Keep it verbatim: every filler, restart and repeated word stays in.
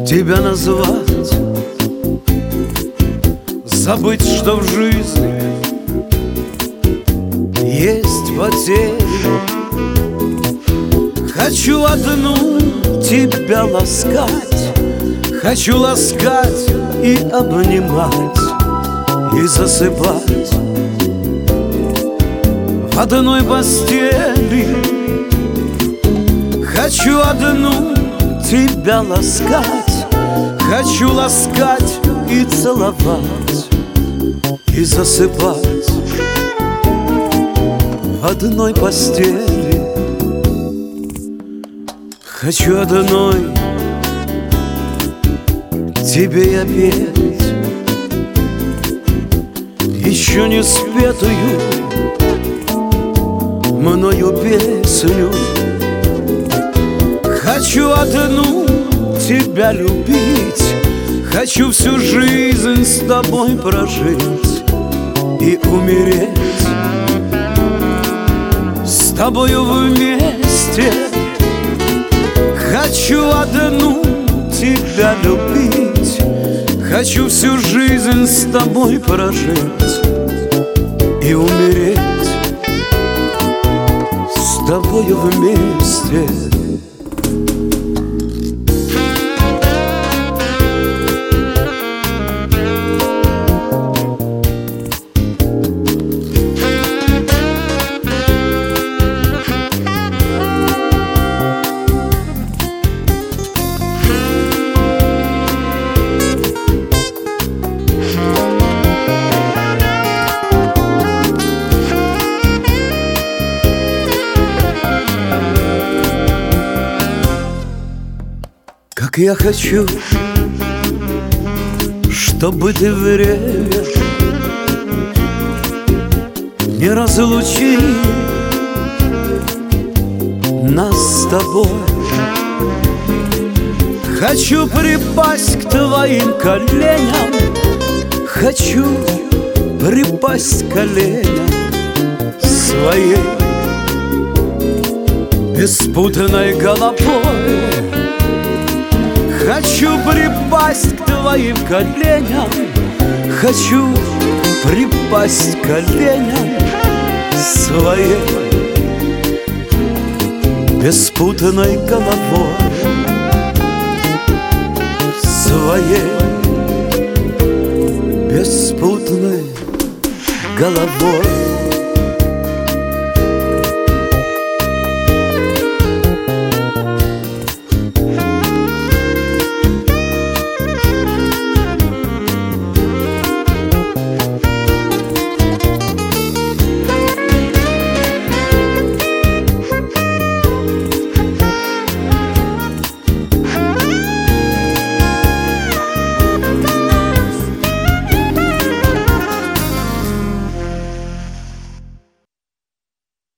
тебя назвать, забыть, что в жизни есть потери. Хочу одну тебя ласкать, хочу ласкать и обнимать, и засыпать в одной постели. Хочу одну тебя ласкать, хочу ласкать и целовать, и засыпать в одной постели. Хочу одной тебе я петь еще не спетую мною песню. Хочу одну тебя любить, хочу всю жизнь с тобой прожить и умереть с тобою вместе. Хочу одну тебя любить, хочу всю жизнь с тобой прожить и умереть с тобою вместе. Как я хочу, чтобы ты время не разлучил нас с тобой. Хочу припасть к твоим коленям, хочу припасть к коленям своей беспутанной головой. Хочу припасть к твоим коленям, хочу припасть к коленям своей беспутанной головой, своей беспутанной головой.